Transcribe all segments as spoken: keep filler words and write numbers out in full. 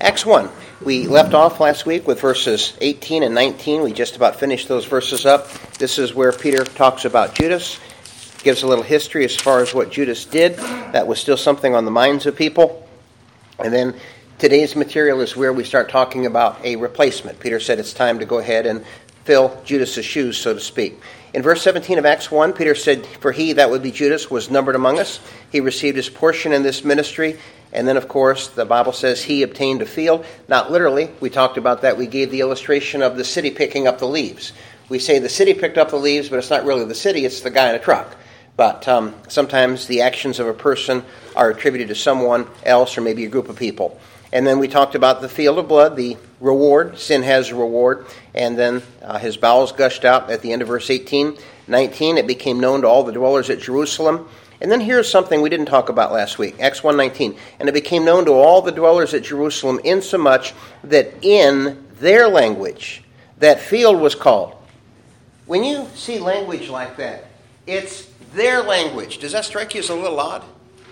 Acts one. We left off last week with verses eighteen and nineteen. We just about finished those verses up. This is where Peter talks about Judas, gives a little history as far as what Judas did. That was still something on the minds of people. And then today's material is where we start talking about a replacement. Peter said it's time to go ahead and fill Judas's shoes, so to speak. In verse seventeen of Acts one, Peter said, "For he," that would be Judas, "was numbered among us. He received his portion in this ministry." And then, of course, the Bible says he obtained a field. Not literally. We talked about that. We gave the illustration of the city picking up the leaves. We say the city picked up the leaves, but it's not really the city. It's the guy in a truck. But um, sometimes the actions of a person are attributed to someone else or maybe a group of people. And then we talked about the field of blood, the reward. Sin has a reward. And then uh, his bowels gushed out at the end of verse eighteen. nineteen, it became known to all the dwellers at Jerusalem. And then here's something we didn't talk about last week. Acts one nineteen. And it became known to all the dwellers at Jerusalem insomuch that in their language that field was called. When you see language like that, it's their language. Does that strike you as a little odd?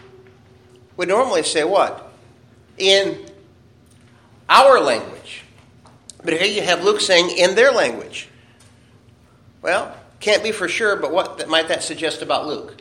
We normally say what? In our language. But here you have Luke saying in their language. Well, can't be for sure, but what might that suggest about Luke?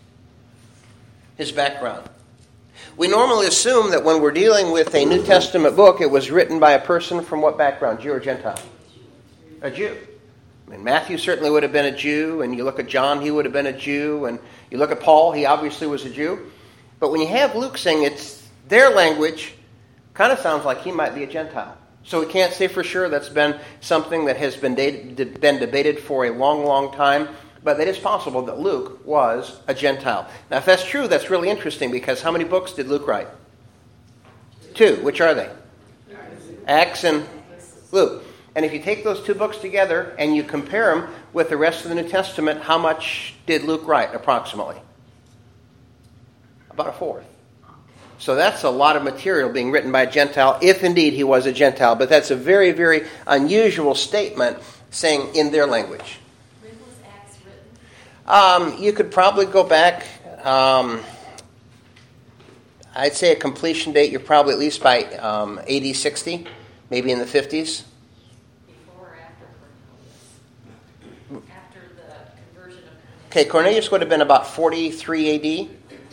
His background. We normally assume that when we're dealing with a New Testament book, it was written by a person from what background? Jew or Gentile? A Jew. I mean, Matthew certainly would have been a Jew, and you look at John, he would have been a Jew, and you look at Paul, he obviously was a Jew. But when you have Luke saying it's their language, kind of sounds like he might be a Gentile. So we can't say for sure. That's been something that has been, dated, been debated for a long, long time. But it is possible that Luke was a Gentile. Now, if that's true, that's really interesting, because how many books did Luke write? Two. Which are they? Acts and Luke. And if you take those two books together and you compare them with the rest of the New Testament, how much did Luke write approximately? About a fourth. So that's a lot of material being written by a Gentile, if indeed he was a Gentile. But that's a very, very unusual statement, saying in their language. Um, you could probably go back, um, I'd say a completion date, you're probably at least by um, A D sixty, maybe in the fifties. Before or after Cornelius? After the conversion of Cornelius. Okay, Cornelius would have been about forty-three A D.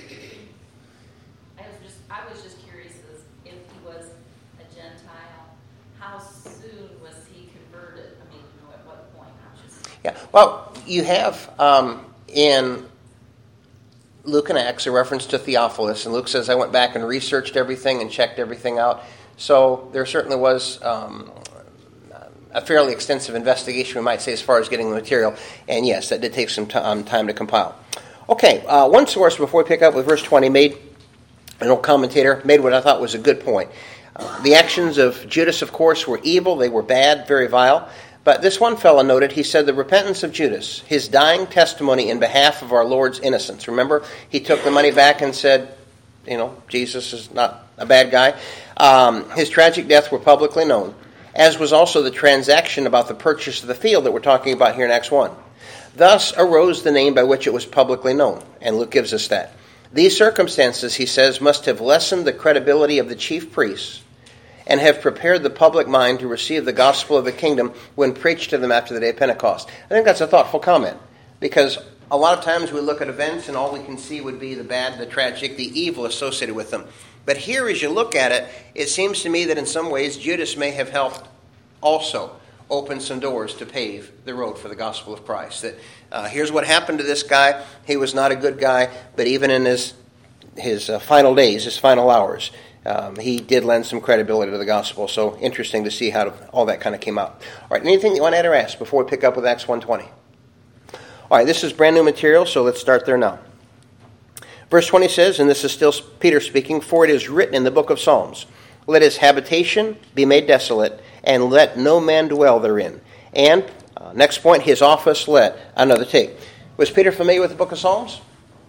I was just, I was just curious as if he was a Gentile, how soon was he converted? I mean, you know, at what point? Just... Yeah, well, you have um, in Luke and Acts a reference to Theophilus, and Luke says, I went back and researched everything and checked everything out. So there certainly was um, a fairly extensive investigation, we might say, as far as getting the material. And yes, that did take some t- um, time to compile. Okay, uh, one source before we pick up with verse twenty made, an old commentator, made what I thought was a good point. Uh, the actions of Judas, of course, were evil. They were bad, very vile. But this one fellow noted, he said, the repentance of Judas, his dying testimony in behalf of our Lord's innocence. Remember, he took the money back and said, you know, Jesus is not a bad guy. Um, his tragic death were publicly known, as was also the transaction about the purchase of the field that we're talking about here in Acts one. Thus arose the name by which it was publicly known, and Luke gives us that. These circumstances, he says, must have lessened the credibility of the chief priests and have prepared the public mind to receive the gospel of the kingdom when preached to them after the day of Pentecost. I think that's a thoughtful comment, because a lot of times we look at events and all we can see would be the bad, the tragic, the evil associated with them. But here, as you look at it, it seems to me that in some ways Judas may have helped also open some doors to pave the road for the gospel of Christ. That uh, here's what happened to this guy. He was not a good guy, but even in his, his uh, final days, his final hours, Um, he did lend some credibility to the gospel. So interesting to see how to, all that kind of came out. All right, anything you want to add or ask before we pick up with Acts one twenty? All right, this is brand new material, so let's start there now. Verse twenty says, and this is still Peter speaking, for it is written in the book of Psalms, let his habitation be made desolate, and let no man dwell therein. And, uh, next point, his office let another take. Was Peter familiar with the book of Psalms?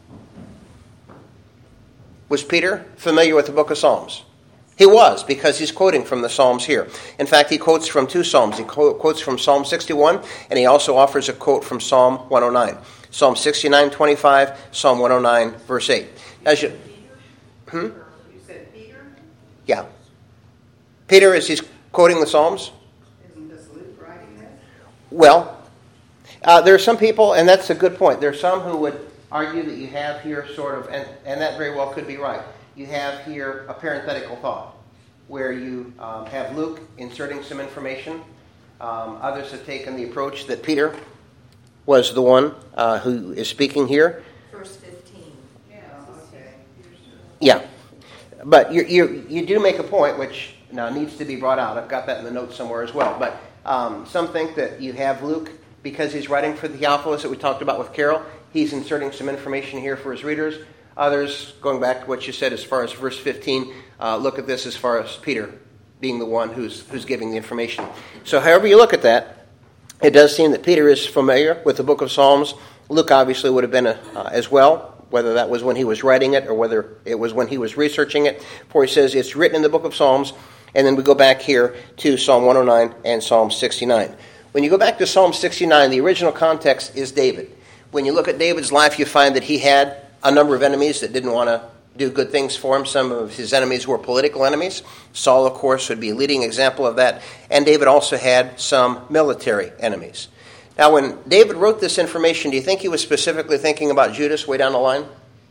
Was Peter familiar with the book of Psalms? He was, because he's quoting from the Psalms here. In fact, he quotes from two Psalms. He quotes from Psalm sixty-one, and he also offers a quote from Psalm one oh nine. Psalm sixty-nine twenty-five, Psalm one oh nine, verse eight. As you, hmm? You said Peter? Yeah. Peter, as he's quoting the Psalms? Isn't this Luke writing this? Well, uh, there are some people, and that's a good point. There are some who would argue that you have here sort of, and, and that very well could be right. You have here a parenthetical thought, where you um, have Luke inserting some information. Um, others have taken the approach that Peter was the one uh, who is speaking here. Verse fifteen. Yeah, okay. Yeah, but you you you do make a point which now needs to be brought out. I've got that in the notes somewhere as well. But um, some think that you have Luke, because he's writing for the Theophilus that we talked about with Carol, he's inserting some information here for his readers. Others, going back to what you said as far as verse fifteen, uh, look at this as far as Peter being the one who's who's giving the information. So however you look at that, it does seem that Peter is familiar with the book of Psalms. Luke obviously would have been a, uh, as well, whether that was when he was writing it or whether it was when he was researching it. For he says it's written in the book of Psalms, and then we go back here to Psalm one oh nine and Psalm sixty-nine. When you go back to Psalm sixty-nine, the original context is David. When you look at David's life, you find that he had a number of enemies that didn't want to do good things for him. Some of his enemies were political enemies. Saul, of course, would be a leading example of that. And David also had some military enemies. Now, when David wrote this information, do you think he was specifically thinking about Judas way down the line?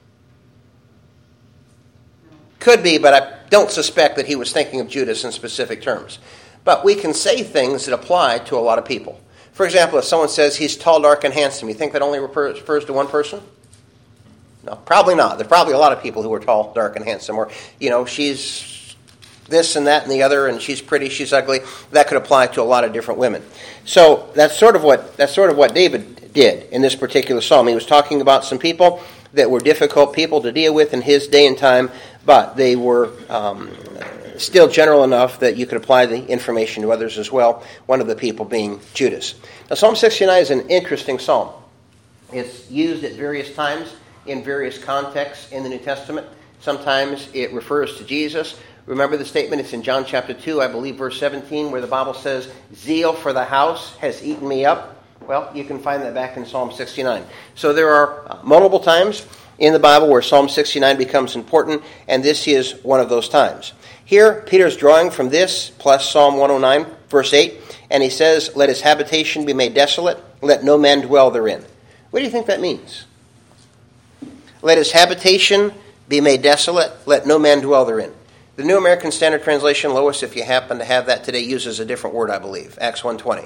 Could be, but I don't suspect that he was thinking of Judas in specific terms. But we can say things that apply to a lot of people. For example, if someone says he's tall, dark, and handsome, you think that only refers to one person? No, probably not. There's probably a lot of people who are tall, dark, and handsome. Or, you know, she's this and that and the other, and she's pretty, she's ugly. That could apply to a lot of different women. So that's sort of what that's sort of what David did in this particular psalm. He was talking about some people that were difficult people to deal with in his day and time, but they were um, still general enough that you could apply the information to others as well, one of the people being Judas. Now, Psalm sixty-nine is an interesting psalm. It's used at various times in various contexts in the New Testament. Sometimes it refers to Jesus. Remember the statement, it's in John chapter two, I believe verse seventeen, where the Bible says, zeal for the house has eaten me up. Well, you can find that back in Psalm sixty-nine. So there are multiple times in the Bible where Psalm sixty-nine becomes important, and this is one of those times. Here, Peter's drawing from this, plus Psalm one oh nine, verse eight, and he says, let his habitation be made desolate, let no man dwell therein. What do you think that means? Let his habitation be made desolate, let no man dwell therein. The New American Standard Translation, Lois, if you happen to have that today, uses a different word, I believe, Acts one twenty.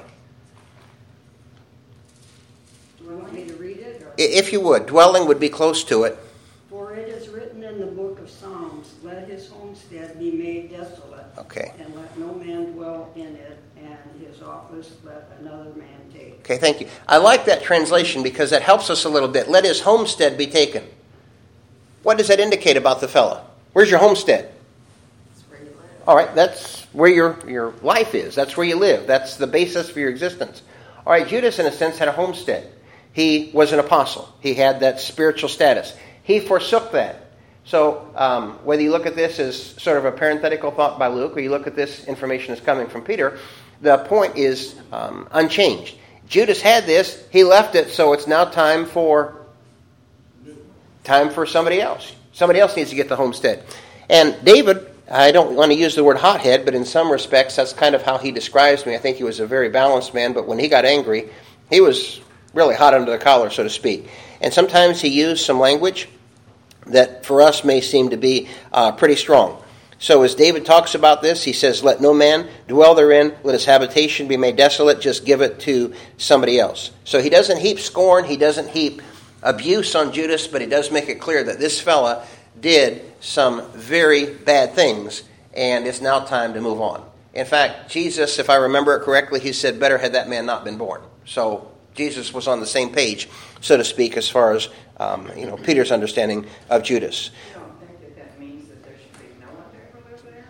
Do you want me to read it? Or? If you would, dwelling would be close to it. For it is written in the book of Psalms, let his homestead be made desolate, Okay. and let no man dwell in it, and his office let another man take. Okay, thank you. I like that translation because that helps us a little bit. Let his homestead be taken. What does that indicate about the fellow? Where's your homestead? That's where you live. All right, that's where your, your life is. That's where you live. That's the basis for your existence. All right, Judas, in a sense, had a homestead. He was an apostle. He had that spiritual status. He forsook that. So um, whether you look at this as sort of a parenthetical thought by Luke or you look at this information as coming from Peter, the point is um, unchanged. Judas had this. He left it, so it's now time for time for somebody else. Somebody else needs to get the homestead. And David, I don't want to use the word hothead, but in some respects, that's kind of how he describes me. I think he was a very balanced man, but when he got angry, he was really hot under the collar, so to speak. And sometimes he used some language that for us may seem to be uh, pretty strong. So as David talks about this, he says, let no man dwell therein, let his habitation be made desolate, just give it to somebody else. So he doesn't heap scorn, he doesn't heap abuse on Judas, but he does make it clear that this fella did some very bad things, and it's now time to move on. In fact, Jesus, if I remember it correctly, he said, better had that man not been born. So Jesus was on the same page, so to speak, as far as um, you know Peter's understanding of Judas. You don't think that that means that there should be no one there who lives there?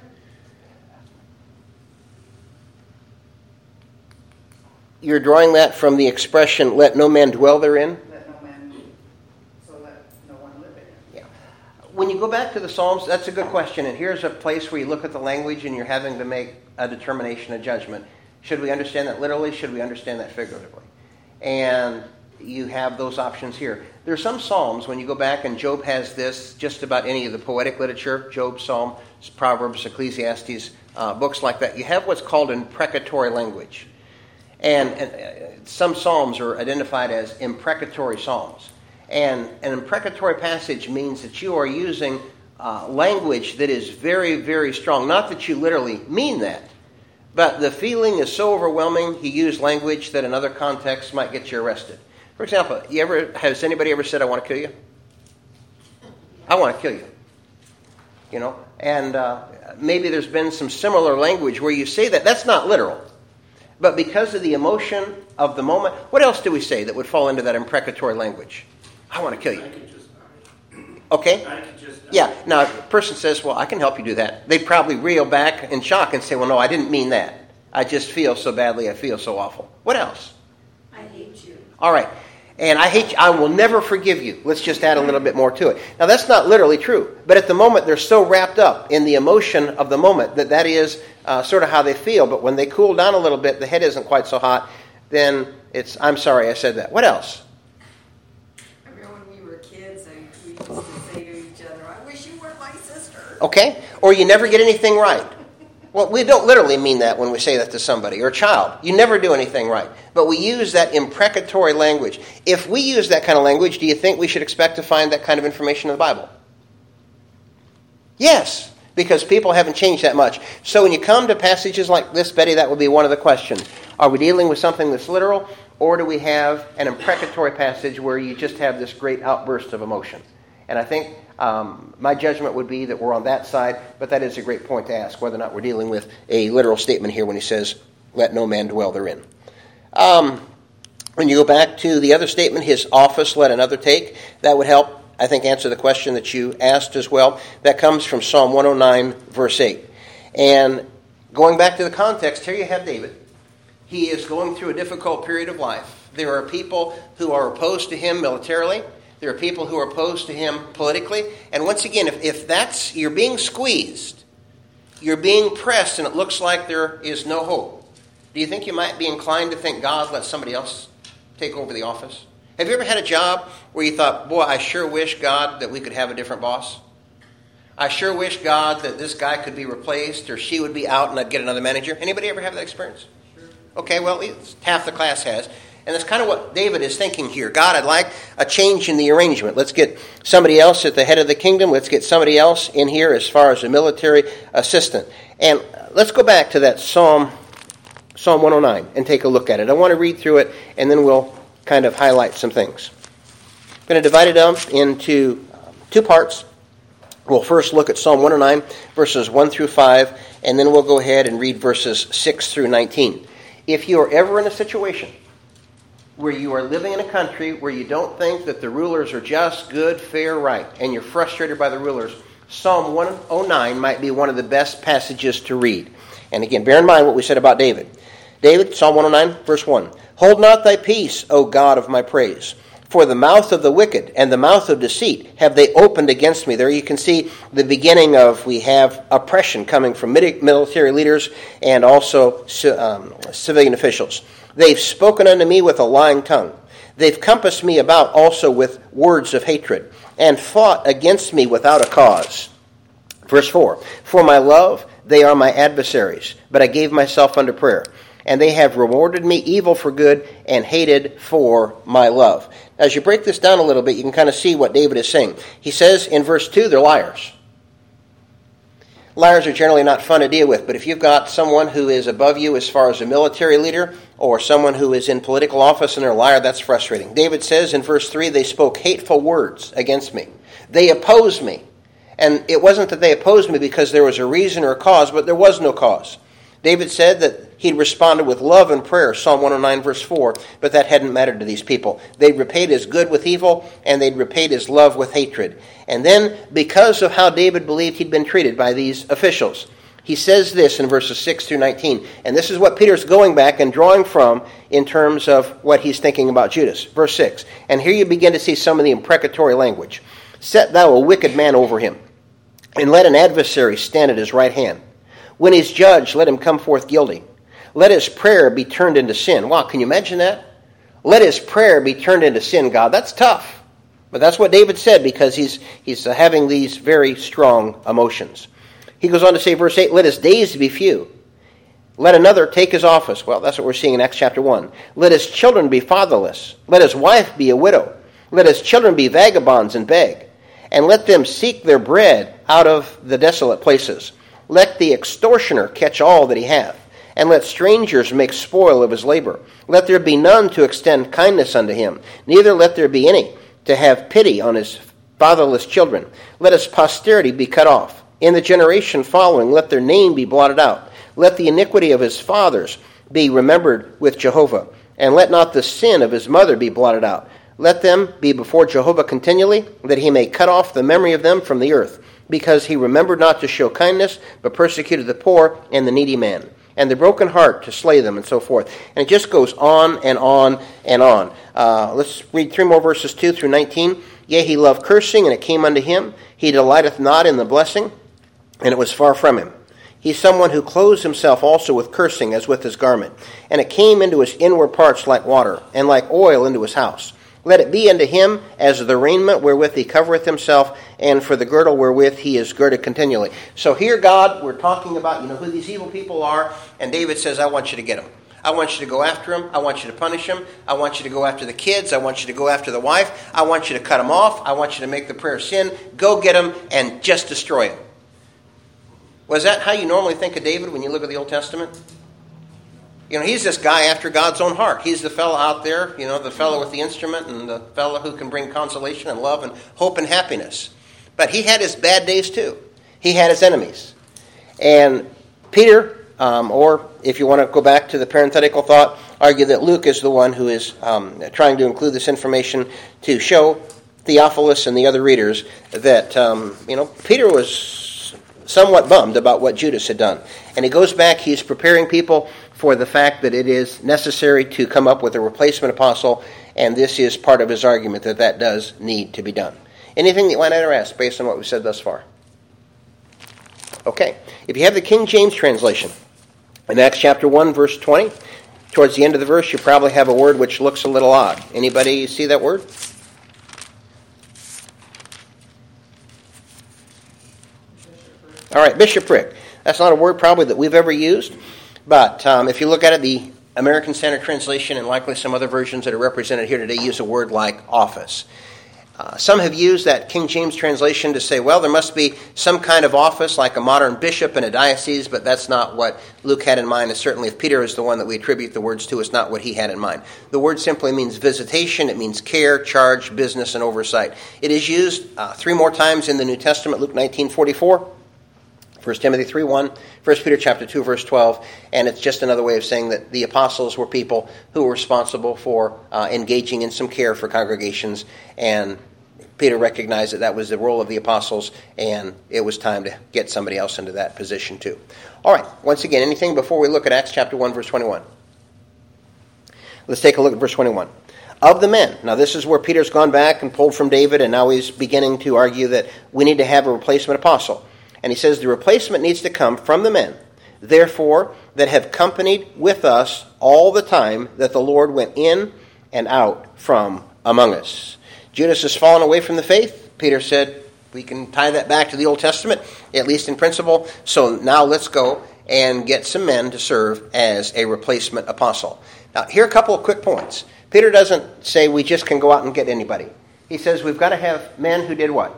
You're drawing that from the expression, let no man dwell therein? Let no man, so let no one live in it. Yeah. When you go back to the Psalms, that's a good question. And here's a place where you look at the language and you're having to make a determination, a judgment. Should we understand that literally? Should we understand that figuratively? And you have those options here. There are some psalms, when you go back, and Job has this, just about any of the poetic literature, Job, Psalm, Proverbs, Ecclesiastes, uh, books like that, you have what's called imprecatory language. And, and uh, some psalms are identified as imprecatory psalms. And an imprecatory passage means that you are using uh, language that is very, very strong. Not that you literally mean that, but the feeling is so overwhelming, you use language that in other contexts might get you arrested. For example, you ever has anybody ever said, "I want to kill you"? I want to kill you. You know, and uh, maybe there's been some similar language where you say that. That's not literal. But because of the emotion of the moment, what else do we say that would fall into that imprecatory language? I want to kill you. I could just die. Okay? I could just die. Yeah. Now, if a person says, well, I can help you do that, they'd probably reel back in shock and say, well, no, I didn't mean that. I just feel so badly. I feel so awful. What else? I hate you. All right. And I hate you. I will never forgive you. Let's just add a little bit more to it. Now, that's not literally true. But at the moment, they're so wrapped up in the emotion of the moment that that is uh, sort of how they feel. But when they cool down a little bit, the head isn't quite so hot, then it's, I'm sorry I said that. What else? I remember when we were kids, and we used to say to each other, I wish you were my sister. Okay. Or you never get anything right. Well, we don't literally mean that when we say that to somebody or a child. You never do anything right. But we use that imprecatory language. If we use that kind of language, do you think we should expect to find that kind of information in the Bible? Yes, because people haven't changed that much. So when you come to passages like this, Betty, that will be one of the questions. Are we dealing with something that's literal, or do we have an imprecatory passage where you just have this great outburst of emotion? And I think um, my judgment would be that we're on that side, but that is a great point to ask, whether or not we're dealing with a literal statement here when he says, let no man dwell therein. Um, when you go back to the other statement, his office let another take, that would help, I think, answer the question that you asked as well. That comes from Psalm one oh nine, verse eight. And going back to the context, here you have David. He is going through a difficult period of life. There are people who are opposed to him militarily. There are people who are opposed to him politically. And once again, if, if that's, you're being squeezed, you're being pressed, and it looks like there is no hope, do you think you might be inclined to think, God, let somebody else take over the office? Have you ever had a job where you thought, boy, I sure wish, God, that we could have a different boss? I sure wish, God, that this guy could be replaced or she would be out and I'd get another manager. Anybody ever have that experience? Sure. Okay, well, half the class has. And that's kind of what David is thinking here. God, I'd like a change in the arrangement. Let's get somebody else at the head of the kingdom. Let's get somebody else in here as far as a military assistant. And let's go back to that Psalm, Psalm one oh nine and take a look at it. I want to read through it, and then we'll kind of highlight some things. I'm going to divide it up into two parts. We'll first look at Psalm one oh nine, verses one through five, and then we'll go ahead and read verses six through nineteen. If you are ever in a situation where you are living in a country where you don't think that the rulers are just, good, fair, right, and you're frustrated by the rulers, Psalm one oh nine might be one of the best passages to read. And again, bear in mind what we said about David. David, Psalm one oh nine, verse one. Hold not thy peace, O God of my praise. For the mouth of the wicked and the mouth of deceit have they opened against me. There you can see the beginning of, we have oppression coming from military leaders and also um, civilian officials. They've spoken unto me with a lying tongue. They've compassed me about also with words of hatred, and fought against me without a cause. Verse four, for my love, they are my adversaries, but I gave myself unto prayer. And they have rewarded me evil for good, and hated for my love. As you break this down a little bit, you can kind of see what David is saying. He says in verse two, they're liars. Liars are generally not fun to deal with, but if you've got someone who is above you as far as a military leader, or someone who is in political office and they're a liar, that's frustrating. David says in verse three, they spoke hateful words against me. They opposed me. And it wasn't that they opposed me because there was a reason or a cause, but there was no cause. David said that he'd responded with love and prayer, Psalm one oh nine, verse four, but that hadn't mattered to these people. They'd repaid his good with evil, and they'd repaid his love with hatred. And then, because of how David believed he'd been treated by these officials, he says this in verses six through nineteen. And this is what Peter's going back and drawing from in terms of what he's thinking about Judas. Verse six, and here you begin to see some of the imprecatory language. Set thou a wicked man over him, and let an adversary stand at his right hand. When he's judged, let him come forth guilty. Let his prayer be turned into sin. Wow, can you imagine that? let his prayer be turned into sin, God. That's tough. But that's what David said because he's, he's having these very strong emotions. He goes on to say, verse eight, let his days be few. Let another take his office. Well, that's what we're seeing in Acts chapter one. Let his children be fatherless. Let his wife be a widow. Let his children be vagabonds and beg. And let them seek their bread out of the desolate places. Let the extortioner catch all that he hath. And let strangers make spoil of his labor. Let there be none to extend kindness unto him. Neither let there be any to have pity on his fatherless children. Let his posterity be cut off. In the generation following, let their name be blotted out. Let the iniquity of his fathers be remembered with Jehovah, and let not the sin of his mother be blotted out. Let them be before Jehovah continually, that he may cut off the memory of them from the earth, because he remembered not to show kindness, but persecuted the poor and the needy man, and the broken heart to slay them, and so forth. And it just goes on and on and on. Uh, let's read three more verses, two through nineteen. Yea, he loved cursing, and it came unto him. He delighteth not in the blessing, and it was far from him. He's someone who clothes himself also with cursing as with his garment. And it came into his inward parts like water, and like oil into his house. Let it be unto him as the raiment wherewith he covereth himself, and for the girdle wherewith he is girded continually. So here, God, we're talking about, you know, who these evil people are, and David says, I want you to get them. I want you to go after them. I want you to punish them. I want you to go after the kids. I want you to go after the wife. I want you to cut them off. I want you to make the prayer sin. Go get them and just destroy them. Was that how you normally think of David when you look at the Old Testament? You know, he's this guy after God's own heart. He's the fellow out there, you know, the fellow with the instrument and the fellow who can bring consolation and love and hope and happiness. But he had his bad days too. He had his enemies. And Peter, um, or if you want to go back to the parenthetical thought, argue that Luke is the one who is um, trying to include this information to show Theophilus and the other readers that, um, you know, Peter was somewhat bummed about what Judas had done. And he goes back, he's preparing people for the fact that it is necessary to come up with a replacement apostle, and this is part of his argument that that does need to be done. Anything that you want to ask based on what we've said thus far? Okay. If you have the King James translation, in Acts chapter one, verse twenty, towards the end of the verse, you probably have a word which looks a little odd. Anybody see that word? All right, bishopric. That's not a word probably that we've ever used, but um, if you look at it, the American Standard Translation and likely some other versions that are represented here today use a word like office. Uh, some have used that King James translation to say, well, there must be some kind of office like a modern bishop in a diocese, but that's not what Luke had in mind. And certainly if Peter is the one that we attribute the words to, it's not what he had in mind. The word simply means visitation. It means care, charge, business, and oversight. It is used uh, three more times in the New Testament, Luke nineteen forty-four. First Timothy three one, First Peter chapter two, verse twelve, and it's just another way of saying that the apostles were people who were responsible for uh, engaging in some care for congregations, and Peter recognized that that was the role of the apostles, and it was time to get somebody else into that position too. All right, once again, anything before we look at Acts chapter one, verse twenty-one? Let's take a look at verse twenty-one. Of the men. Now this is where Peter's gone back and pulled from David, and now he's beginning to argue that we need to have a replacement apostle. And he says the replacement needs to come from the men, therefore, that have companied with us all the time that the Lord went in and out from among us. Judas has fallen away from the faith. Peter said we can tie that back to the Old Testament, at least in principle. So now let's go and get some men to serve as a replacement apostle. Now, here are a couple of quick points. Peter doesn't say we just can go out and get anybody. He says we've got to have men who did what?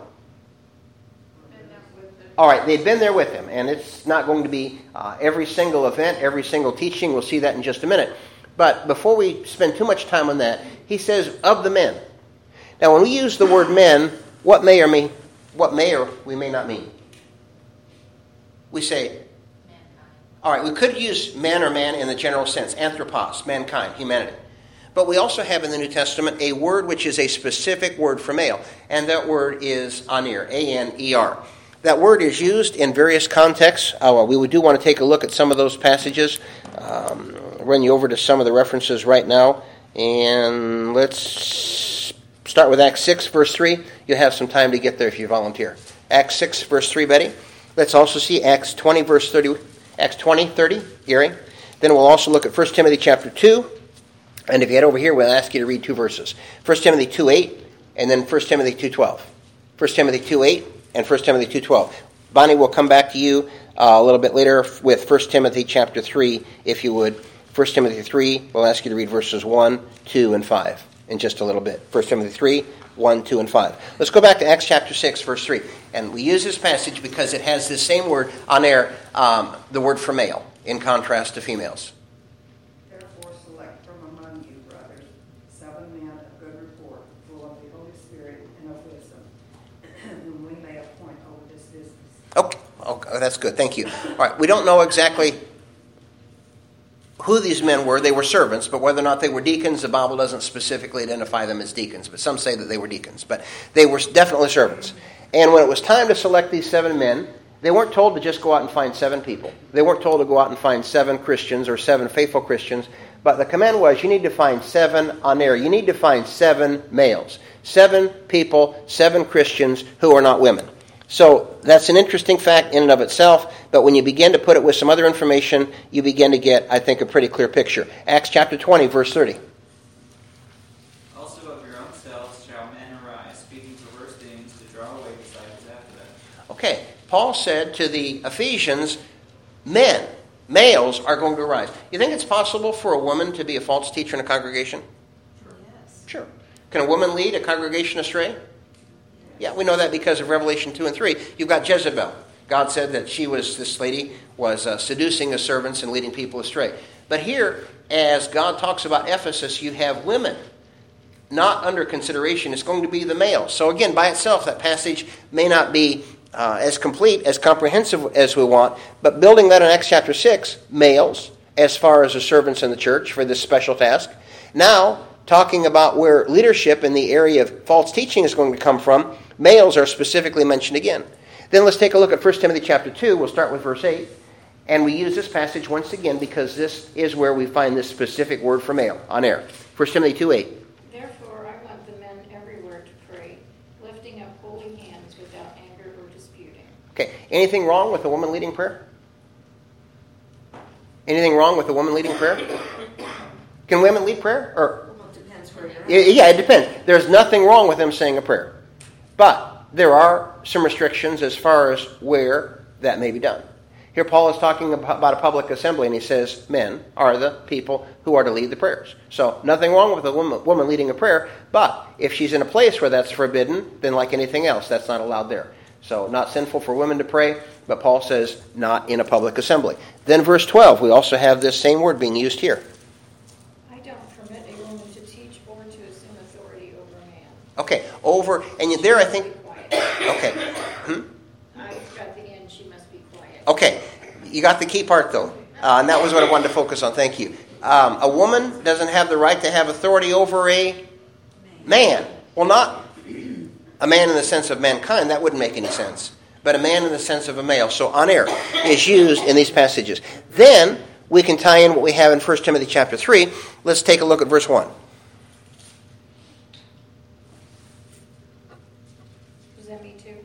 All right, they've been there with him, and it's not going to be uh, every single event, every single teaching. We'll see that in just a minute. But before we spend too much time on that, he says, of the men. Now, when we use the word men, what may or may, what may or we may not mean? We say, mankind. All right, we could use man or man in the general sense, anthropos, mankind, humanity. But we also have in the New Testament a word which is a specific word for male, and that word is aner, A N E R. That word is used in various contexts. Uh, we do want to take a look at some of those passages. Um, run you over to some of the references right now. And let's start with Acts six, verse three. You'll have some time to get there if you volunteer. Acts six, verse three, Betty. Let's also see Acts twenty, verse thirty. Acts twenty, thirty, Gary. Then we'll also look at First Timothy chapter two. And if you head over here, we'll ask you to read two verses. First Timothy two eight and then First Timothy two twelve. First Timothy two eight and First Timothy two twelve. Bonnie will come back to you uh, a little bit later with First Timothy chapter three, if you would. First Timothy three, we'll ask you to read verses one, two, and five in just a little bit. First Timothy three, one, two, and five. Let's go back to Acts chapter six, verse three. And we use this passage because it has this same word on there, um, the word for male, in contrast to females. Therefore select from among you, brothers, seven men of good report, full of the Holy Spirit and of wisdom, whom we may appoint over this business. Okay, okay, that's good. Thank you. All right, we don't know exactly who these men were. They were servants, but whether or not they were deacons, the Bible doesn't specifically identify them as deacons. But some say that they were deacons. But they were definitely servants. And when it was time to select these seven men, they weren't told to just go out and find seven people. They weren't told to go out and find seven Christians or seven faithful Christians. But the command was, you need to find seven aner. You need to find seven males. Seven people, seven Christians who are not women. So that's an interesting fact in and of itself, but when you begin to put it with some other information, you begin to get, I think, a pretty clear picture. Acts chapter twenty, verse thirty. Also of your own selves shall men arise, speaking perverse things to draw away disciples after them. Okay, Paul said to the Ephesians, men, males are going to arise. You think it's possible for a woman to be a false teacher in a congregation? Yes. Sure. Can a woman lead a congregation astray? Yeah, we know that because of Revelation two and three. You've got Jezebel. God said that she was, this lady, was uh, seducing the servants and leading people astray. But here, as God talks about Ephesus, you have women not under consideration. It's going to be the males. So again, by itself, that passage may not be uh, as complete, as comprehensive as we want. But building that in Acts chapter six, males, as far as the servants in the church for this special task. Now, talking about where leadership in the area of false teaching is going to come from, males are specifically mentioned again. Then let's take a look at First Timothy chapter two. We'll start with verse eight. And we use this passage once again because this is where we find this specific word for male, aner. First Timothy two eight. Therefore I want the men everywhere to pray, lifting up holy hands without anger or disputing. Okay, anything wrong with a woman leading prayer? Anything wrong with a woman leading prayer? Can women lead prayer? Or Well, it depends where you're at. yeah, it depends. There's nothing wrong with them saying a prayer. But there are some restrictions as far as where that may be done. Here Paul is talking about a public assembly, and he says men are the people who are to lead the prayers. So nothing wrong with a woman, woman leading a prayer, but if she's in a place where that's forbidden, then like anything else, that's not allowed there. So not sinful for women to pray, but Paul says not in a public assembly. Then verse twelve, we also have this same word being used here. I don't permit a woman to teach or to assume authority over a man. Okay, over, and there I think, Be quiet. okay. Hmm? I got the end, she must be quiet. Okay, you got the key part though, uh, and that was what I wanted to focus on. Thank you. Um, a woman doesn't have the right to have authority over a man. Well, not a man in the sense of mankind. That wouldn't make any sense. But a man in the sense of a male. So aner is used in these passages. Then we can tie in what we have in First Timothy chapter three. Let's take a look at verse one. Was that me too?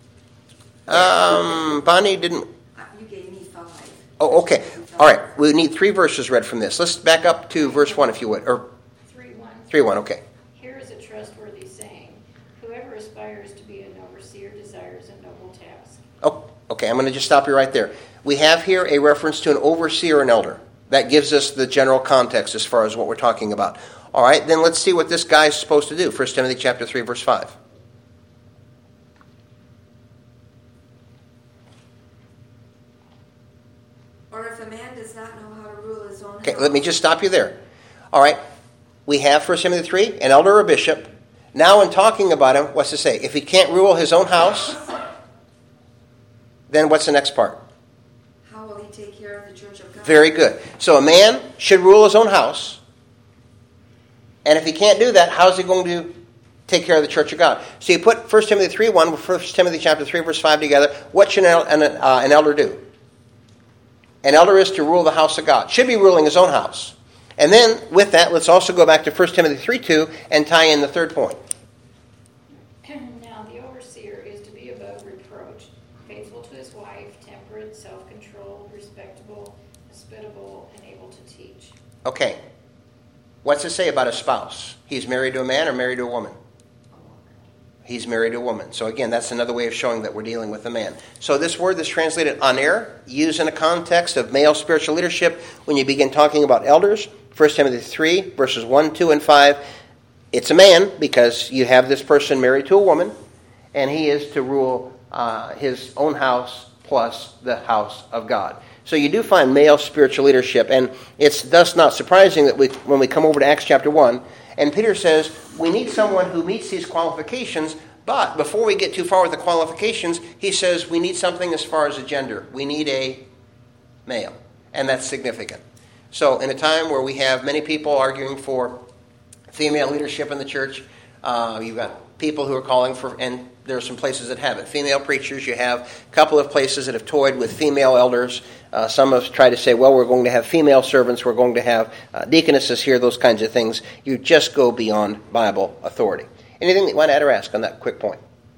Um, Bonnie didn't... Uh, You gave me five. Oh, okay. All right. We need three verses read from this. Let's back up to verse one, if you would. Or Three one. three one, okay. Here is a trustworthy saying. Whoever aspires to be an overseer desires a noble task. Oh, okay. I'm going to just stop you right there. We have here a reference to an overseer and elder. That gives us the general context as far as what we're talking about. All right, then let's see what this guy's supposed to do. First Timothy chapter three, verse five. Or if a man does not know how to rule his own Okay, house. let me just stop you there. All right, we have First Timothy three, an elder or a bishop. Now in talking about him, what's to say? If he can't rule his own house, then what's the next part? How will he take care of the church of God? Very good. So a man should rule his own house. And if he can't do that, how's he going to take care of the church of God? So you put First Timothy three one with First Timothy chapter three, verse five together. What should an, an, uh, an elder do? An elder is to rule the house of God. Should be ruling his own house. And then with that, let's also go back to First Timothy three two and tie in the third point. Now the overseer is to be above reproach, faithful to his wife, temperate, self-controlled, respectable, hospitable, and able to teach. Okay. What's it say about a spouse? He's married to a man or married to a woman? He's married to a woman. So again, that's another way of showing that we're dealing with a man. So this word that's translated aner, used in a context of male spiritual leadership, when you begin talking about elders, First Timothy three, verses one, two, and five, it's a man because you have this person married to a woman, and he is to rule uh, his own house plus the house of God. So you do find male spiritual leadership, and it's thus not surprising that we, when we come over to Acts chapter one, and Peter says, we need someone who meets these qualifications, but before we get too far with the qualifications, he says we need something as far as a gender. We need a male, and that's significant. So in a time where we have many people arguing for female leadership in the church, uh, you've got people who are calling for, and there are some places that have it, female preachers. You have a couple of places that have toyed with female elders. Uh, some have tried to say, well, we're going to have female servants, we're going to have uh, deaconesses here, those kinds of things. You just go beyond Bible authority. Anything that you want to add or ask on that quick point?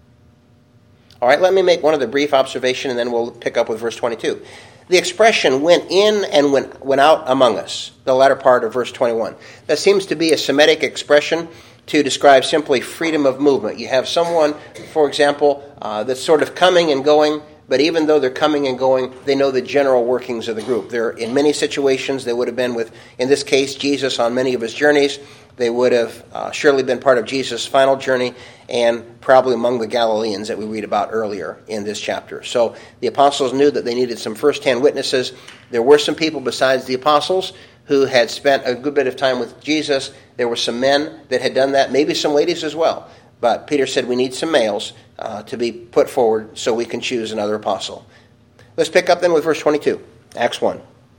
All right, let me make one other brief observation, and then we'll pick up with verse twenty-two. The expression went in and went, went out among us, the latter part of verse twenty-one. That seems to be a Semitic expression to describe simply freedom of movement. You have someone, for example, uh, that's sort of coming and going, but even though they're coming and going, they know the general workings of the group. They're in many situations, they would have been with, in this case, Jesus on many of his journeys. They would have uh, surely been part of Jesus' final journey, and probably among the Galileans that we read about earlier in this chapter. So the apostles knew that they needed some first-hand witnesses. There were some people besides the apostles who had spent a good bit of time with Jesus. There were some men that had done that, maybe some ladies as well. But Peter said we need some males uh, to be put forward so we can choose another apostle. Let's pick up then with verse twenty-two, Acts one.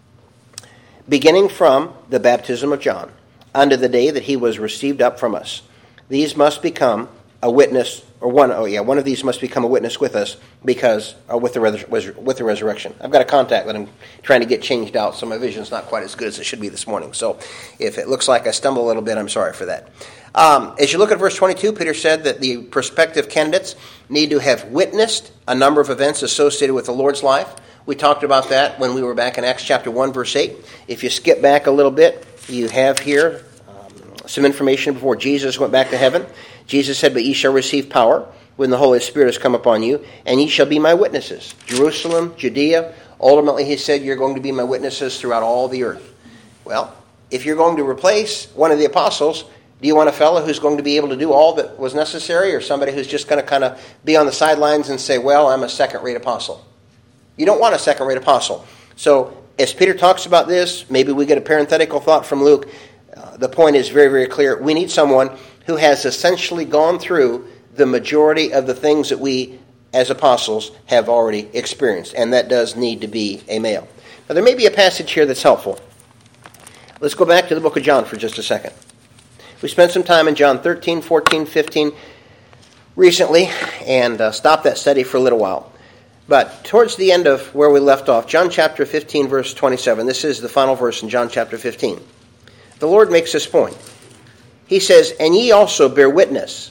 Beginning from the baptism of John, unto the day that he was received up from us. These must become a witness, or one, oh yeah, one of these must become a witness with us because, uh, with the res- with the resurrection. I've got a contact that I'm trying to get changed out, so my vision's not quite as good as it should be this morning. So if it looks like I stumble a little bit, I'm sorry for that. Um, as you look at verse twenty-two, Peter said that the prospective candidates need to have witnessed a number of events associated with the Lord's life. We talked about that when we were back in Acts chapter one, verse eight. If you skip back a little bit, you have here um, some information before Jesus went back to heaven. Jesus said, but ye shall receive power when the Holy Spirit has come upon you, and ye shall be my witnesses. Jerusalem, Judea. Ultimately, he said, you're going to be my witnesses throughout all the earth. Well, if you're going to replace one of the apostles, do you want a fellow who's going to be able to do all that was necessary, or somebody who's just going to kind of be on the sidelines and say, well, I'm a second-rate apostle? You don't want a second-rate apostle. So as Peter talks about this, maybe we get a parenthetical thought from Luke. Uh, the point is very, very clear. We need someone who has essentially gone through the majority of the things that we, as apostles, have already experienced. And that does need to be a male. Now, there may be a passage here that's helpful. Let's go back to the book of John for just a second. We spent some time in John thirteen, fourteen, fifteen recently, and uh, stopped that study for a little while. But towards the end of where we left off, John chapter fifteen, verse twenty-seven, this is the final verse in John chapter fifteen. The Lord makes this point. He says, and ye also bear witness,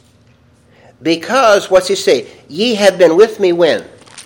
because, what's he say? Ye have been with me when?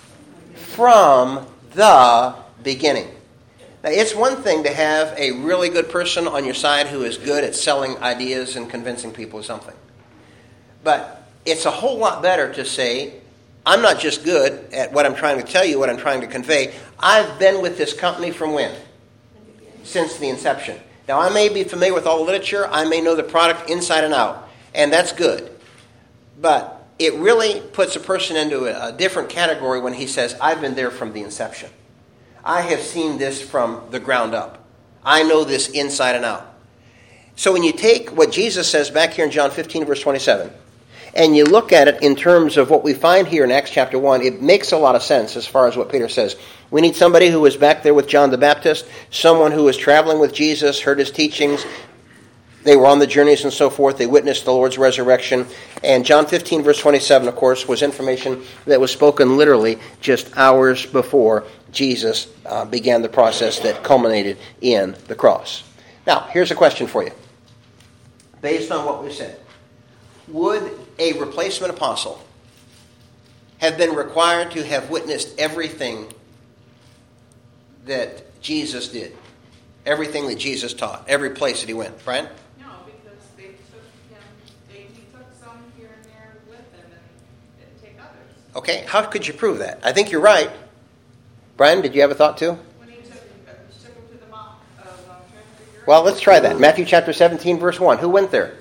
From the beginning. Now, it's one thing to have a really good person on your side who is good at selling ideas and convincing people of something. But it's a whole lot better to say, I'm not just good at what I'm trying to tell you, what I'm trying to convey. I've been with this company from when? Since the inception. Now, I may be familiar with all the literature. I may know the product inside and out. And that's good. But it really puts a person into a, a different category when he says, I've been there from the inception. I have seen this from the ground up. I know this inside and out. So when you take what Jesus says back here in John fifteen, verse twenty-seven, and you look at it in terms of what we find here in Acts chapter one, it makes a lot of sense as far as what Peter says. We need somebody who was back there with John the Baptist, someone who was traveling with Jesus, heard his teachings. They were on the journeys and so forth. They witnessed the Lord's resurrection. And John fifteen, verse twenty-seven, of course, was information that was spoken literally just hours before Jesus uh, began the process that culminated in the cross. Now, here's a question for you. Based on what we said, would a replacement apostle have been required to have witnessed everything that Jesus did? Everything that Jesus taught? Every place that he went? Brian? No, Okay, how could you prove that? I think you're right. Brian, did you have a thought too? When he took, took him to the Mount of uh, Transfiguration. Well, let's try that. Matthew chapter seventeen, verse one. Who went there?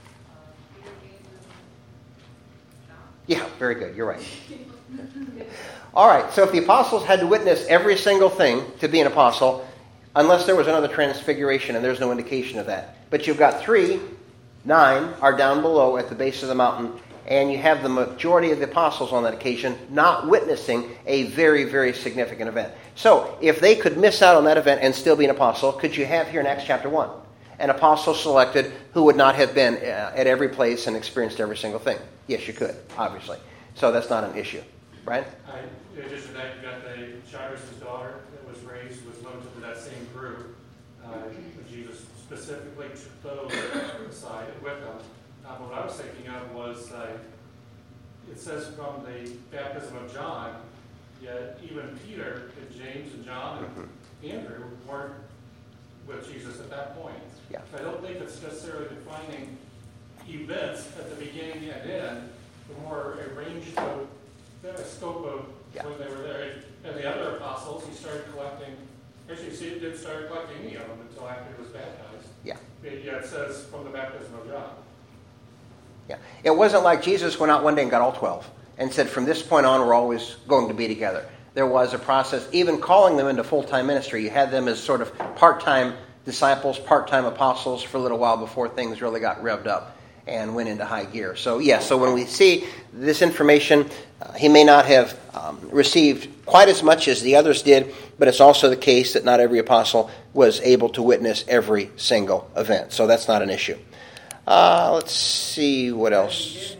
Yeah, very good. You're right. All right, so if the apostles had to witness every single thing to be an apostle, unless there was another transfiguration, and there's no indication of that. But you've got three, nine are down below at the base of the mountain, and you have the majority of the apostles on that occasion not witnessing a very, very significant event. So, if they could miss out on that event and still be an apostle, could you have here in Acts chapter one an apostle selected who would not have been uh, at every place and experienced every single thing? Yes, you could, obviously. So that's not an issue. Brian? I, in addition to that, you got the Jairus' daughter that was raised, was lumped into that same group. Uh, Jesus specifically took those aside with them. Uh, what I was thinking of was, uh, it says from the baptism of John, yet even Peter and James and John and mm-hmm. Andrew weren't with Jesus at that point. Yeah. So I don't think it's necessarily defining events at the beginning and end, but more a range of a scope of yeah. when they were there. And the other apostles, he started collecting, actually, see, it didn't start collecting any of them until after he was baptized. Yeah. It, yeah, it says from the baptism of John. Yeah. It wasn't like Jesus went out one day and got all twelve and said, from this point on, we're always going to be together. There was a process, even calling them into full-time ministry. You had them as sort of part-time disciples, part-time apostles for a little while before things really got revved up and went into high gear. So, yes, yeah, so when we see this information, uh, he may not have um, received quite as much as the others did, but it's also the case that not every apostle was able to witness every single event. So that's not an issue. Uh, let's see what else.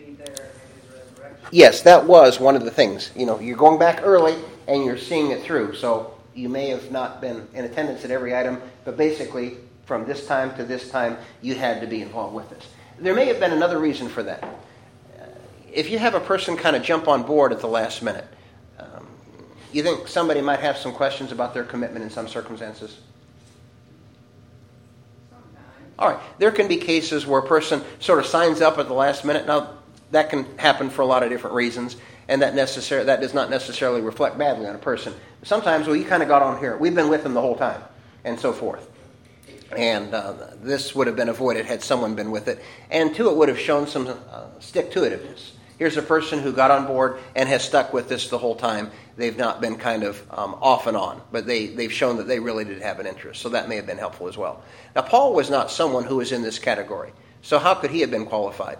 Yes, that was one of the things. You know, you're going back early and you're seeing it through. So you may have not been in attendance at every item, but basically from this time to this time, you had to be involved with this. There may have been another reason for that. If you have a person kind of jump on board at the last minute, um, you think somebody might have some questions about their commitment in some circumstances? All right, there can be cases where a person sort of signs up at the last minute. Now, that can happen for a lot of different reasons, and that necessar- that does not necessarily reflect badly on a person. Sometimes, well, you kind of got on here. We've been with them the whole time, and so forth. And uh, this would have been avoided had someone been with it. And two, it would have shown some uh, stick-to-itiveness. Here's a person who got on board and has stuck with this the whole time. They've not been kind of um, off and on, but they, they've shown that they really did have an interest. So that may have been helpful as well. Now, Paul was not someone who was in this category. So how could he have been qualified?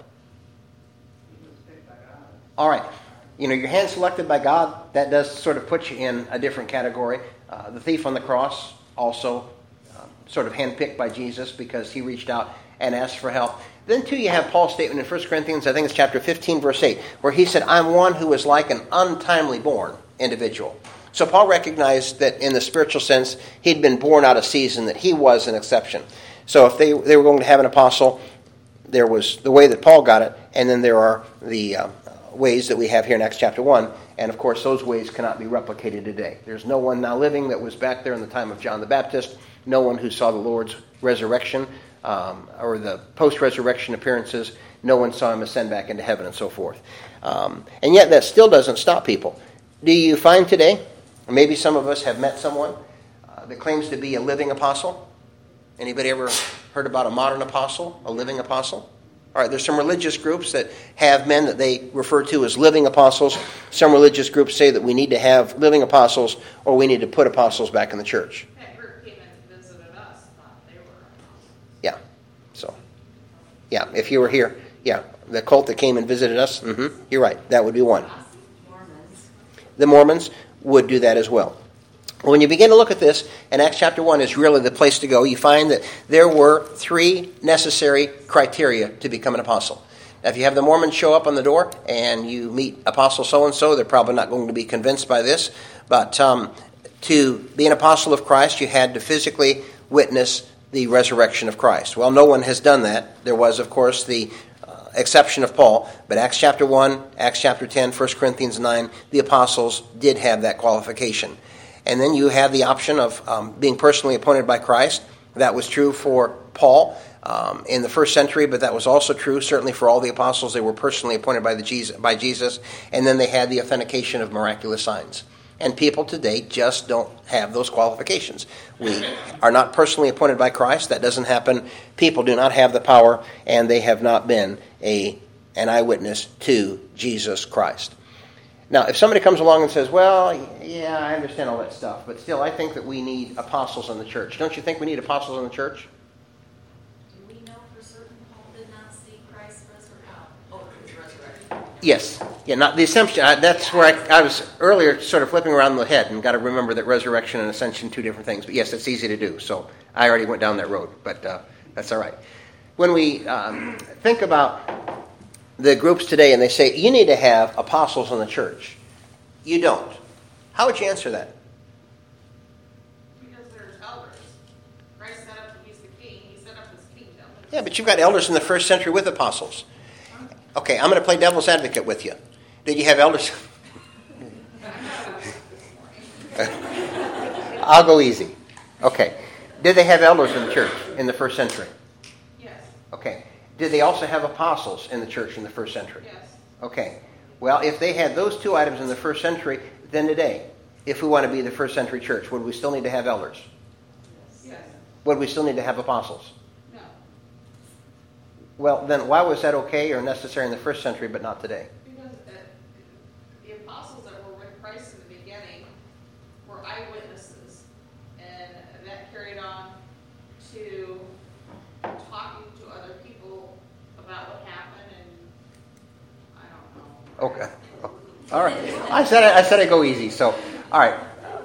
All right. You know, you're hand-selected by God. That does sort of put you in a different category. Uh, the thief on the cross also uh, sort of handpicked by Jesus because he reached out and asked for help. Then, too, you have Paul's statement in First Corinthians, I think it's chapter fifteen, verse eight, where he said, I'm one who is like an untimely born individual. So Paul recognized that in the spiritual sense, he'd been born out of season, that he was an exception. So if they, they were going to have an apostle, there was the way that Paul got it, and then there are the uh, ways that we have here in Acts chapter one, and of course those ways cannot be replicated today. There's no one now living that was back there in the time of John the Baptist, no one who saw the Lord's resurrection, um, or the post-resurrection appearances, no one saw him ascend back into heaven and so forth. Um, and yet that still doesn't stop people. Do you find today, maybe some of us have met someone uh, that claims to be a living apostle? Anybody ever heard about a modern apostle, a living apostle? All right, there's some religious groups that have men that they refer to as living apostles. Some religious groups say that we need to have living apostles or we need to put apostles back in the church. That group came and visited us, thought they were apostles. Yeah, so, yeah, if you were here, yeah, the cult that came and visited us, mm-hmm, you're right, that would be one. Mormons. The Mormons would do that as well. When you begin to look at this, and Acts chapter one is really the place to go, you find that there were three necessary criteria to become an apostle. Now, if you have the Mormons show up on the door and you meet Apostle so-and-so, they're probably not going to be convinced by this, but um, to be an apostle of Christ, you had to physically witness the resurrection of Christ. Well, no one has done that. There was, of course, the uh, exception of Paul, but Acts chapter one, Acts chapter ten, First Corinthians nine, the apostles did have that qualification. And then you have the option of um, being personally appointed by Christ. That was true for Paul um, in the first century, but that was also true certainly for all the apostles. They were personally appointed by, the Jesus, by Jesus, and then they had the authentication of miraculous signs. And people today just don't have those qualifications. We are not personally appointed by Christ. That doesn't happen. People do not have the power, and they have not been a an eyewitness to Jesus Christ. Now, if somebody comes along and says, well, yeah, I understand all that stuff, but still I think that we need apostles in the church. Don't you think we need apostles in the church? Do we know for certain Paul did not see Christ resurrect? Oh, his resurrection. Yes. Yeah, not the assumption. I, that's where I, I was earlier sort of flipping around the head and got to remember that resurrection and ascension are two different things. But yes, it's easy to do. So I already went down that road, but uh, that's all right. When we um, think about the groups today and they say, you need to have apostles in the church, you don't. How would you answer that? Because there's elders. Christ set up, he's the king, he set up his kingdom. Yeah, but you've got elders in the first century with apostles. Okay, I'm going to play devil's advocate with you. Did you have elders? I'll go easy. Okay. Did they have elders in the church in the first century? Yes. Okay. Did they also have apostles in the church in the first century? Yes. Okay. Well, if they had those two items in the first century, then today, if we want to be the first century church, would we still need to have elders? Yes. Would we still need to have apostles? No. Well, then why was that okay or necessary in the first century but not today? Because uh, the apostles that were with Christ in the beginning were eyewitnesses, and that carried on to talking to other people about what happened, and I don't know. Okay. All right. I said I, I said I go easy. So, all right.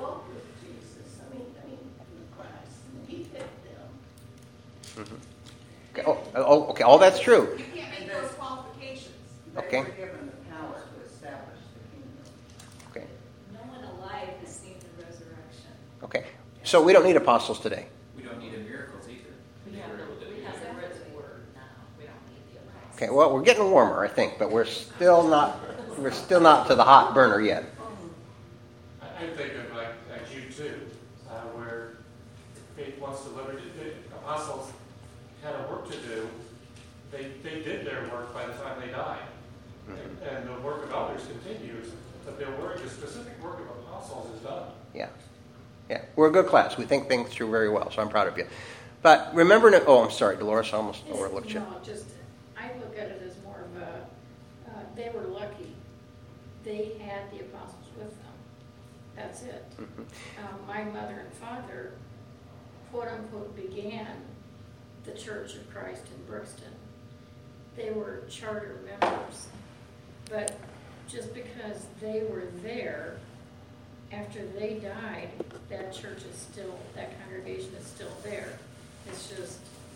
Mm-hmm. Okay. Oh, oh, okay. All that's true. You can't make those qualifications. Okay. They were given the power to establish the kingdom. Okay. No one alive has seen the resurrection. Okay. So we don't need apostles today. We don't need a miracles either. We have the, we have the written word now. We don't need the apostles. Okay. Well, we're getting warmer, I think, but we're still not. We're still not to the hot burner yet. I, I think of like, like Jude two, uh, where faith once delivered, the apostles had a work to do. They they did their work by the time they died. Mm-hmm. And, and the work of elders continues, but their work, the specific work of apostles is done. Yeah. Yeah. We're a good class. We think things through very well, so I'm proud of you. But remember, to, oh, I'm sorry, Dolores, I almost overlooked you. No, just, I look at it as more of a, uh, they were lucky. They had the apostles with them. That's it. Mm-hmm. Um, my mother and father, quote unquote, began the Church of Christ in Brookston. They were charter members. But just because they were there, after they died, that church is still, that congregation is still there. It's just,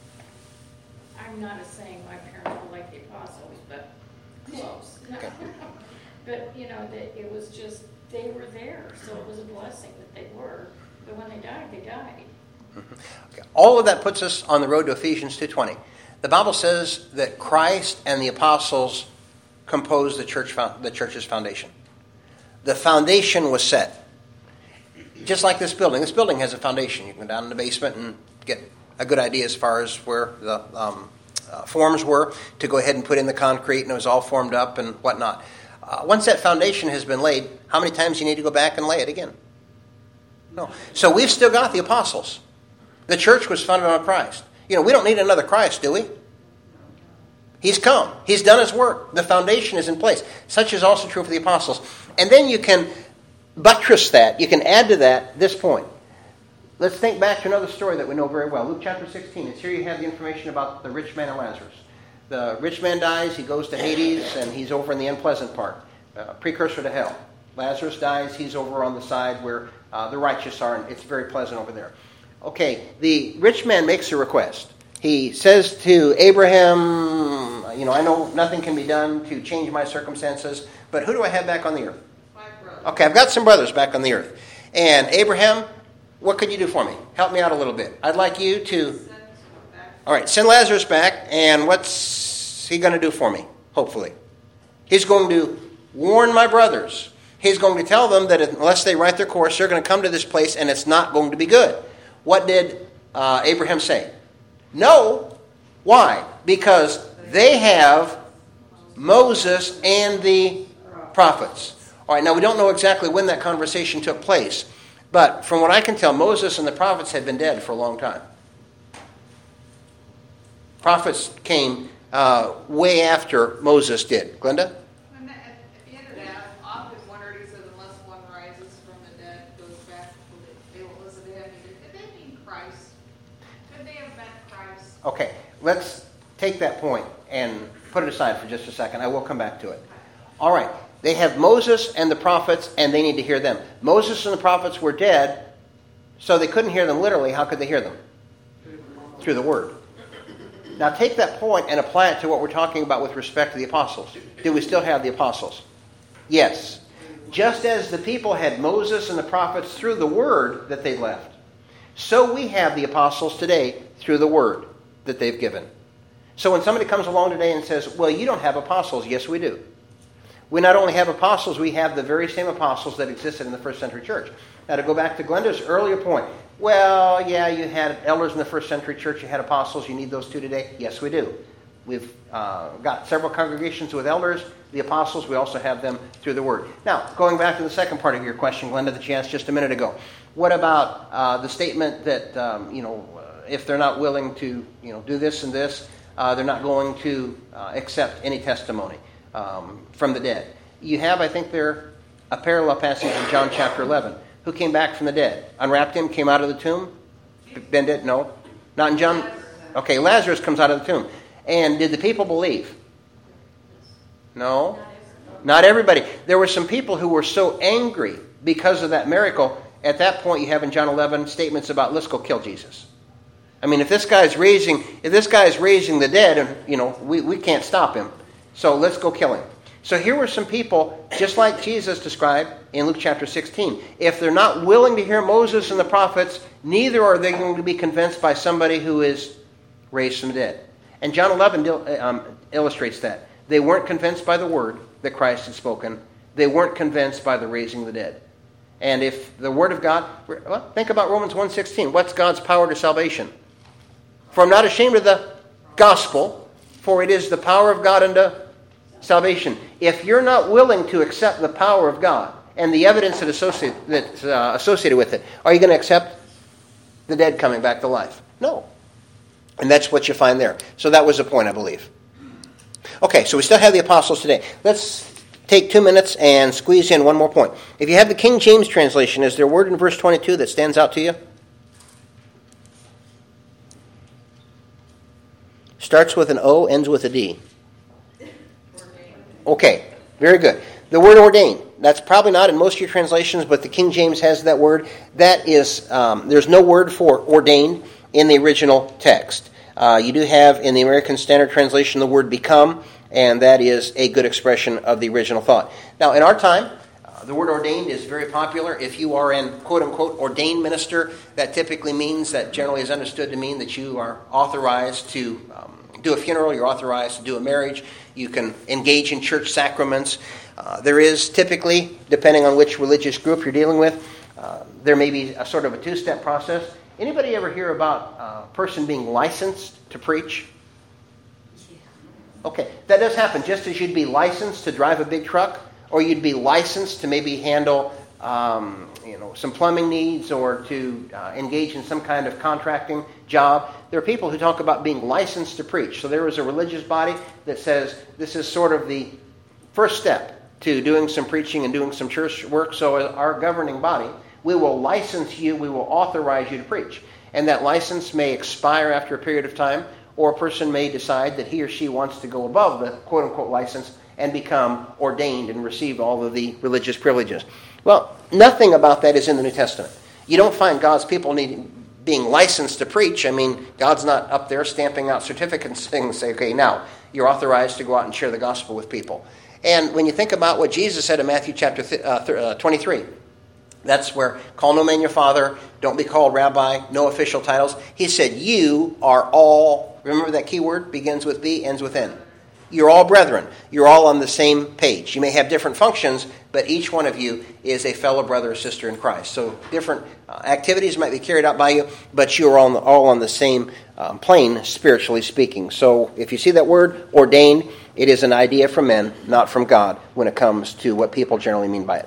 I'm not saying my parents were like the apostles, but close. No. Okay. But, you know, that it was just, they were there, so it was a blessing that they were. But when they died, they died. Okay. All of that puts us on the road to Ephesians two twenty. The Bible says that Christ and the apostles composed the church, the church's foundation. The foundation was set. Just like this building. This building has a foundation. You can go down in the basement and get a good idea as far as where the um, uh, forms were to go ahead and put in the concrete, and it was all formed up and whatnot. Uh, once that foundation has been laid, how many times do you need to go back and lay it again? No. So we've still got the apostles. The church was founded on Christ. You know, we don't need another Christ, do we? He's come. He's done his work. The foundation is in place. Such is also true for the apostles. And then you can buttress that. You can add to that this point. Let's think back to another story that we know very well. Luke chapter sixteen. It's here you have the information about the rich man and Lazarus. The rich man dies. He goes to Hades, and he's over in the unpleasant part, uh, precursor to hell. Lazarus dies. He's over on the side where uh, the righteous are, and it's very pleasant over there. Okay, the rich man makes a request. He says to Abraham, you know, I know nothing can be done to change my circumstances, but who do I have back on the earth? My brother. Okay, I've got some brothers back on the earth. And Abraham, what could you do for me? Help me out a little bit. I'd like you to... Send someone back. All right, send Lazarus back, and what's he going to do for me, hopefully? He's going to warn my brothers. He's going to tell them that unless they right their course, they're going to come to this place, and it's not going to be good. What did uh, Abraham say? No. Why? Because they have Moses and the prophets. All right, now we don't know exactly when that conversation took place, but from what I can tell, Moses and the prophets had been dead for a long time. Prophets came uh, way after Moses did. Glenda? And at at the end of that, I've often wondered, he said, unless one rises from the dead, goes back to the Elizabeth, did they mean Christ? Could they have meant Christ? Okay, let's take that point and put it aside for just a second. I will come back to it. All right, they have Moses and the prophets, and they need to hear them. Moses and the prophets were dead, so they couldn't hear them literally. How could they hear them? Through the Word. Now take that point and apply it to what we're talking about with respect to the apostles. Do we still have the apostles? Yes. Just as the people had Moses and the prophets through the Word that they left, so we have the apostles today through the Word that they've given. So when somebody comes along today and says, well, you don't have apostles, yes, we do. We not only have apostles, we have the very same apostles that existed in the first century church. Now to go back to Glenda's earlier point, well, yeah, you had elders in the first century church, you had apostles, you need those two today? Yes, we do. We've uh, got several congregations with elders, the apostles, we also have them through the Word. Now, going back to the second part of your question, Glenda, that you asked just a minute ago, what about uh, the statement that, um, you know, if they're not willing to, you know, do this and this, uh, they're not going to uh, accept any testimony um, from the dead? You have, I think, there a parallel passage in John chapter eleven. Who came back from the dead? Unwrapped him, came out of the tomb? Been dead? No. Not in John? Okay, Lazarus comes out of the tomb. And did the people believe? No. Not everybody. There were some people who were so angry because of that miracle. At that point, you have in John eleven statements about, let's go kill Jesus. I mean, if this guy's raising, if this guy's raising the dead, and you know, we, we can't stop him. So let's go kill him. So here were some people, just like Jesus described in Luke chapter sixteen. If they're not willing to hear Moses and the prophets, neither are they going to be convinced by somebody who is raised from the dead. And John eleven um, illustrates that. They weren't convinced by the word that Christ had spoken. They weren't convinced by the raising of the dead. And if the word of God, well, think about Romans one sixteen. What's God's power to salvation? For I'm not ashamed of the gospel, for it is the power of God unto salvation. If you're not willing to accept the power of God and the evidence that associate, that's uh, associated with it, are you going to accept the dead coming back to life? No. And that's what you find there. So that was the point, I believe. Okay, so we still have the apostles today. Let's take two minutes and squeeze in one more point. If you have the King James translation, is there a word in verse twenty-two that stands out to you? Starts with an O, ends with a D. Okay, very good. The word ordained. That's probably not in most of your translations, but the King James has that word. That is, um, there's no word for ordained in the original text. Uh, you do have in the American Standard Translation the word become, and that is a good expression of the original thought. Now, in our time, uh, the word ordained is very popular. If you are an quote-unquote ordained minister, that typically means, that generally is understood to mean that you are authorized to um, do a funeral, you're authorized to do a marriage, you can engage in church sacraments. Uh, there is typically, depending on which religious group you're dealing with, uh, there may be a sort of a two-step process. Anybody ever hear about a person being licensed to preach? Okay, that does happen. Just as you'd be licensed to drive a big truck, or you'd be licensed to maybe handle um, you know, some plumbing needs, or to uh, engage in some kind of contracting job. There are people who talk about being licensed to preach. So there is a religious body that says this is sort of the first step to doing some preaching and doing some church work. So as our governing body, we will license you, we will authorize you to preach. And that license may expire after a period of time, or a person may decide that he or she wants to go above the quote-unquote license and become ordained and receive all of the religious privileges. Well, nothing about that is in the New Testament. You don't find God's people needing, being licensed to preach. I mean, God's not up there stamping out certificates and saying, okay, now you're authorized to go out and share the gospel with people. And when you think about what Jesus said in Matthew chapter twenty-three, that's where, call no man your father, don't be called rabbi, no official titles. He said, you are all, remember that key word, begins with B, ends with N. You're all brethren. You're all on the same page. You may have different functions, but each one of you is a fellow brother or sister in Christ. So different uh, activities might be carried out by you, but you're all on the, all on the same um, plane, spiritually speaking. So if you see that word, ordained, it is an idea from men, not from God, when it comes to what people generally mean by it.